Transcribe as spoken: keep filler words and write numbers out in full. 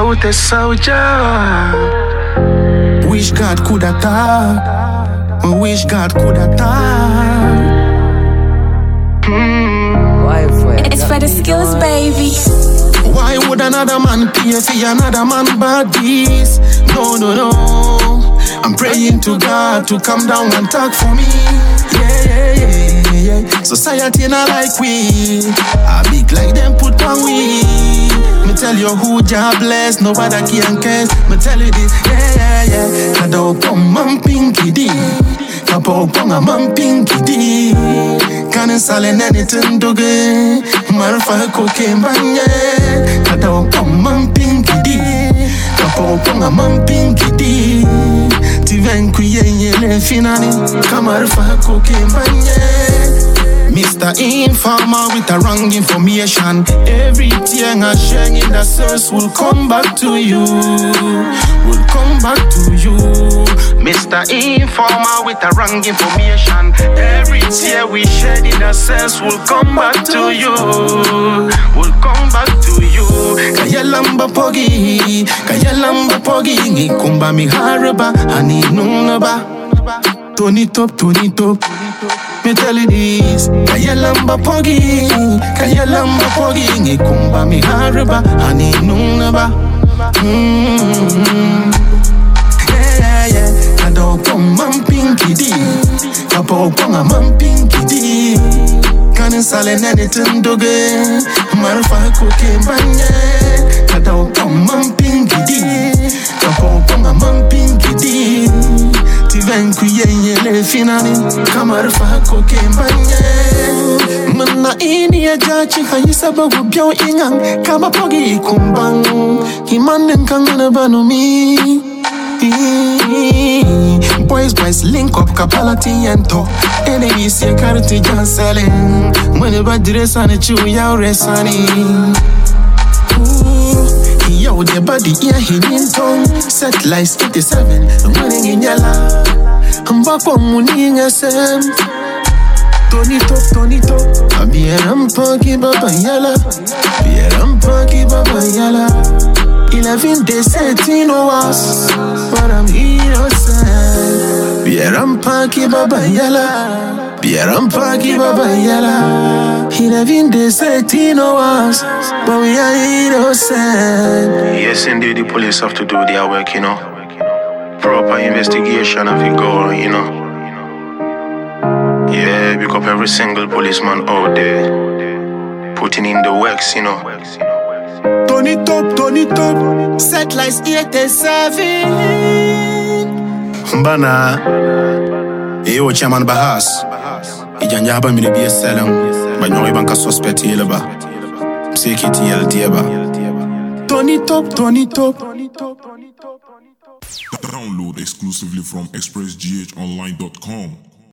out a soldier. Wish God could attack. Wish God could attack. Mm. It's for the skills, baby. Why would another man pay for another man bodies? No, no, no. I'm praying to God to come down and talk for me. Yeah, yeah, yeah, yeah. Society not like we. I big like them put on we. Me tell you who Jah bless, nobody can care. Me tell you this, yeah, yeah, yeah. Kado pong man pinky di. Kapo pong a man pinky di. Can't sell anything to get. Marfa cocaine banye. Kado pong man pinky di. Kapo pong a man pinky di. Tiven kuye yele finani. Kamarfa cocaine banye. Mister Informer with the wrong information. Everything I share in the source will come back to you. Will come back to you. Mister Informer with the wrong information. Everything we share in the source will come back to you. Will come back to you. Kayalamba pogi, kayalamba pogi. Ngikumba mi haraba, ani nunaba. Tony top, Tony top. Me tell you this, kayalamba pogi, kayalamba pogi, ngikumba mi haraba, ani nunaba. Mm-hmm. Yeah, yeah, yeah. Kado pong man pinky di, kapo pong a man pinky di. Kani sale nene tundoge, marfa koke banye. Kado pong man pinky di, kapo pong a man pinky di. Tiven kuye yele finani kamar fa koke banye. Mana ini ya jachi hayi sababu biao ingang kaba pogi kumbang himanen kangana banomi. Boys boys link up kapalati ento enemy se karti janselen mwene badire sani chu ya resani. Yo, the body, yeah, he in tongue. Set lights eighty-seven, I'm running in yalla. I'm back on money in your sem. Tony top, Tony top. I'm here, I'm punky, baba yalla. Here, I'm punky, baba yalla. Eleven days, eighteen hours. But I'm innocent. Here, I'm punky, baba yalla. Here, I'm punky, baba yalla. Eleven days, eighteen hours. But we are innocent. Yes, indeed, the police have to do their work, you know. Proper investigation of it go, you know. Yeah, pick up every single policeman out there, putting in the works, you know. Tony top, Tony top. Set lights eighty-seven. Bana. Yo, Chairman Bahas. Ijanja haba mi de biye selam. Ba nyori banka suspect yele ba. Sekiti yel dieba. Tony top, Tony top. Download exclusively from express g h online dot com.